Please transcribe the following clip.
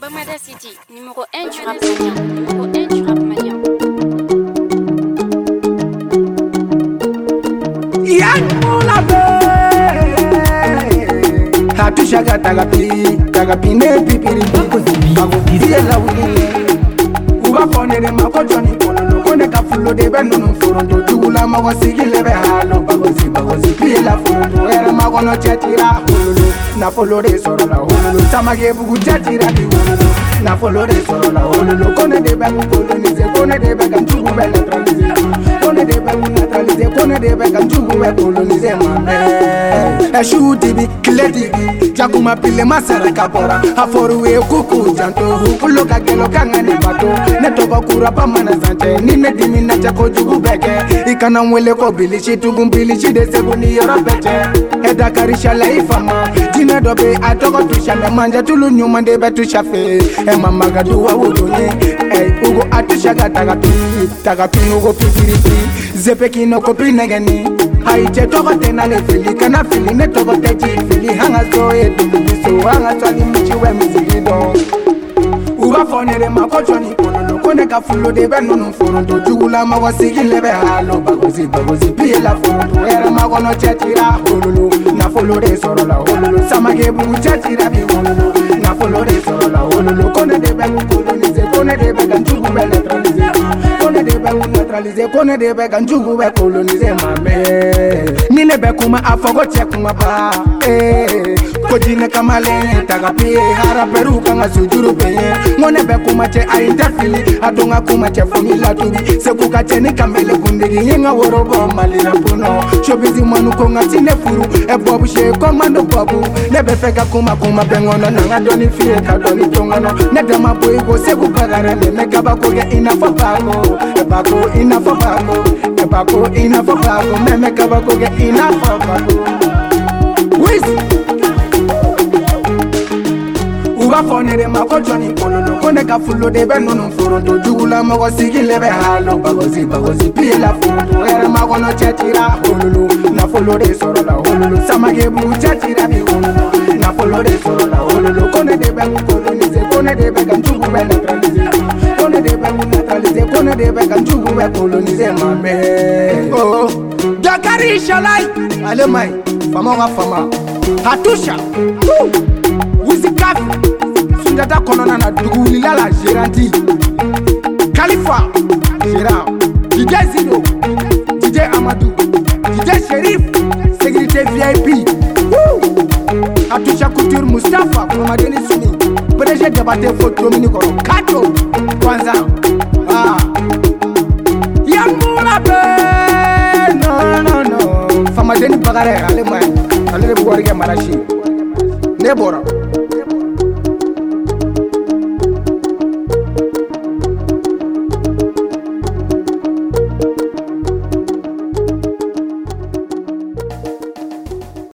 Fomada City, numéro 1 du rap malien. Numéro 1 du rap malien. Yangola be Hatushaga tagapi ne pipiri Bago la wuli Uba kone de mako joni kololo Kone ka fulo de be nunu furondo Tugula mako sigile be halo Bagozi piye la furondo Ere mako no chetira hululu Na folo de soro la hululu Samage bugu chetira di hululu Na folo de soro la hululu Kone de be kolonize Kone de be kanchugu be neutralize Kone de be neutralize Kone de be kanchugu be kolonize mame Eshu dibi, kile dibi Jakuma pile masara kapora Aforu e kuku janto Ulo kagelo kangani bato Netoba kura pa mana zante Nine dimi na chako jugu beke Ikana mwele ko bilishi Tugumpilishi de sebu ni yoro peche Eda karisha la ifama Jina dobe atoko tushame Manja tulu nyuma ndebe tushafe Ema magaduwa udonye Ugo atushaga tagapi ugo pipiripi Zepe kino kopi negeni Haiche toko tena le fili Kana fili ne toko teji fili Hanga zoe dumiso Hanga twali michiwe mizilido Uba fonere makojoni kololo Kone ka fulo de be nunu foronto Jugula mawa sigile be halo Bagozi piye la foronto Ere magono chetira hololo Na folo de soro la hololo Samage bugu chetira bi hololo Na folo de soro la hololo Kone de be kolonize Kone de be ganjugu be neutralize Kone de be neutralize Kone de be ganjugu be kolonize mame Nine be kuma afogo che kuma ba Kojine kamale tagapi Hara peru kanga sujuru peye Ngone be kuma che a interfili Atunga kuma che fumila tubi Sekuka che ni kamele kundigi Yenga worobo malira puno Shobizi manu konga tine furu E bobu she komando bobu Nebe feka kuma bengono Nanga doni fie ka doni tongono Nedama boigo seku pagare Neme kaba koge ina fapako Ebako ina fapako Ebako ina fapako Neme kaba koge ina fapako Wiz Uba fonere mako joni kololo Kone ka fulo de be nunu furondo Jugula mako sigile be halo Bagozi piye la furondo Ere mako no chetira holulu Na folo de soro la holulu Samage bugu chetira bi holulu Na folo de soro la holulu Kone de be kolonize Kone de be kanchugu be neutralize Kone de be neutralize Kone de be kanchugu be kolonize mame Oh Jakari shalai Ale mai Fama wa fama Hatusha Wizikafi Sundata konona na dugulila la Geranti Khalifa Gérard DJ Zido DJ Amadou DJ Sherif Sécurité VIP Hatusha Couture Mustafa Komadeni Suni PDG Débatté Photo Mini Koro Kato Kwanza Yangola be No Famadeni Bagare Ale mai Ale de Bouarige Marachi Nebora